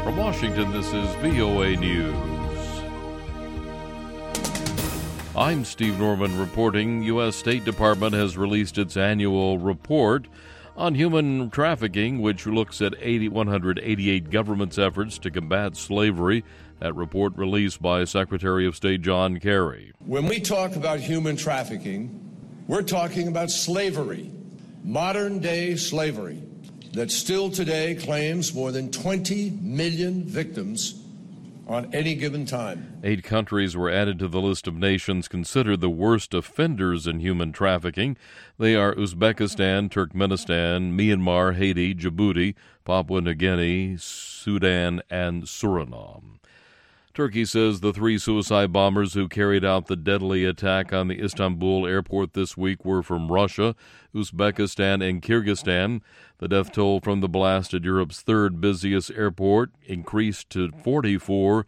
From Washington, this is VOA News. I'm Steve Norman reporting. U.S. State Department has released its annual report on human trafficking, which looks at 188 governments' efforts to combat slavery. That report released by Secretary of State John Kerry. When we talk about human trafficking, we're talking about slavery, modern-day slavery, that still today claims more than 20 million victims on any given time. 8 countries were added to the list of nations considered the worst offenders in human trafficking. They are Uzbekistan, Turkmenistan, Myanmar, Haiti, Djibouti, Papua New Guinea, Sudan, and Suriname. Turkey says the 3 suicide bombers who carried out the deadly attack on the Istanbul airport this week were from Russia, Uzbekistan, and Kyrgyzstan. The death toll from the blast at Europe's third busiest airport increased to 44.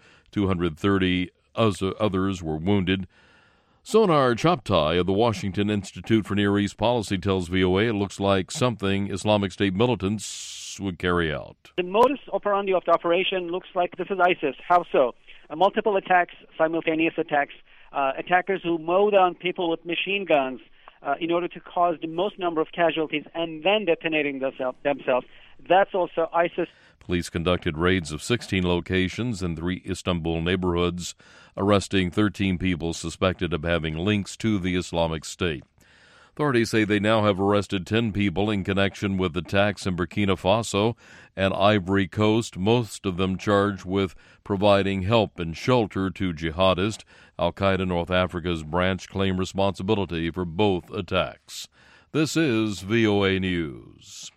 230 others were wounded. Sonar Chaptai of the Washington Institute for Near East Policy tells VOA it looks like something Islamic State militants would carry out. The modus operandi of the operation looks like this is ISIS. How so? Multiple attacks, simultaneous attacks, attackers who mow down people with machine guns in order to cause the most number of casualties and then detonating themselves. That's also ISIS. Police conducted raids of 16 locations in 3 Istanbul neighborhoods, arresting 13 people suspected of having links to the Islamic State. Authorities say they now have arrested 10 people in connection with attacks in Burkina Faso and Ivory Coast, most of them charged with providing help and shelter to jihadists. Al-Qaeda North Africa's branch claimed responsibility for both attacks. This is VOA News.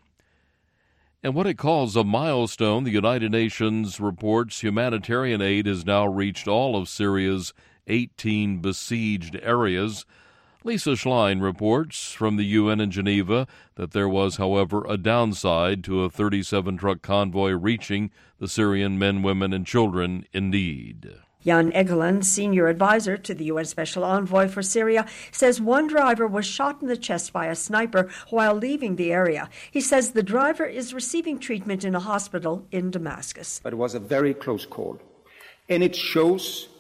And what it calls a milestone, the United Nations reports humanitarian aid has now reached all of Syria's 18 besieged areas. Lisa Schlein reports from the UN in Geneva that there was, however, a downside to a 37-truck convoy reaching the Syrian men, women, and children in need. Jan Egeland, senior advisor to the UN Special Envoy for Syria, says one driver was shot in the chest by a sniper while leaving the area. He says the driver is receiving treatment in a hospital in Damascus. But it was a very close call. And it shows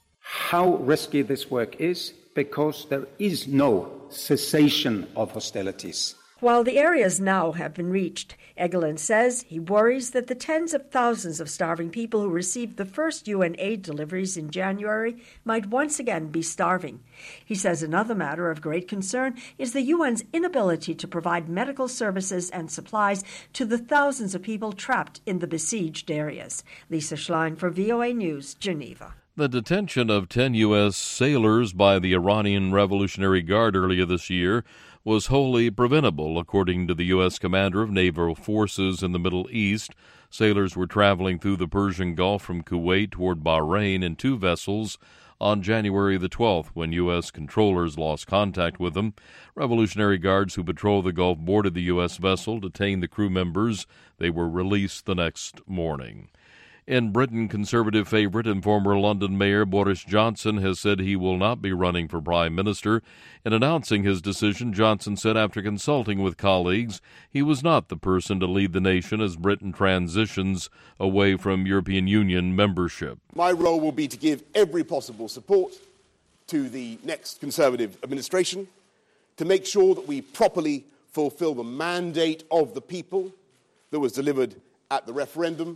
how risky this work is, because there is no cessation of hostilities. While the areas now have been reached, Egeland says he worries that the tens of thousands of starving people who received the first UN aid deliveries in January might once again be starving. He says another matter of great concern is the UN's inability to provide medical services and supplies to the thousands of people trapped in the besieged areas. Lisa Schlein for VOA News, Geneva. The detention of 10 U.S. sailors by the Iranian Revolutionary Guard earlier this year was wholly preventable, according to the U.S. commander of naval forces in the Middle East. Sailors were traveling through the Persian Gulf from Kuwait toward Bahrain in 2 vessels on January the 12th when U.S. controllers lost contact with them. Revolutionary Guards who patrol the Gulf boarded the U.S. vessel, detained the crew members. They were released the next morning. In Britain, Conservative favorite and former London Mayor Boris Johnson has said he will not be running for Prime Minister. In announcing his decision, Johnson said after consulting with colleagues, he was not the person to lead the nation as Britain transitions away from European Union membership. My role will be to give every possible support to the next Conservative administration to make sure that we properly fulfil the mandate of the people that was delivered at the referendum,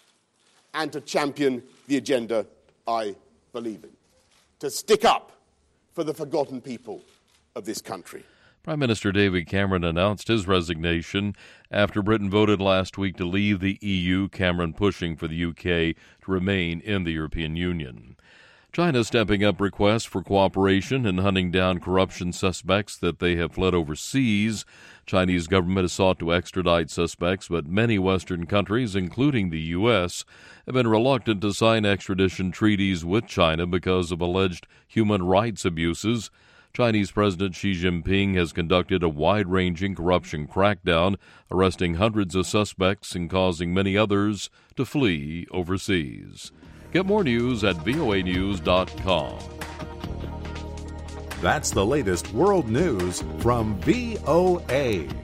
and to champion the agenda I believe in, to stick up for the forgotten people of this country. Prime Minister David Cameron announced his resignation after Britain voted last week to leave the EU, Cameron pushing for the UK to remain in the European Union. China stepping up requests for cooperation in hunting down corruption suspects that they have fled overseas. Chinese government has sought to extradite suspects, but many Western countries, including the U.S., have been reluctant to sign extradition treaties with China because of alleged human rights abuses. Chinese President Xi Jinping has conducted a wide-ranging corruption crackdown, arresting hundreds of suspects and causing many others to flee overseas. Get more news at voanews.com. That's the latest world news from VOA.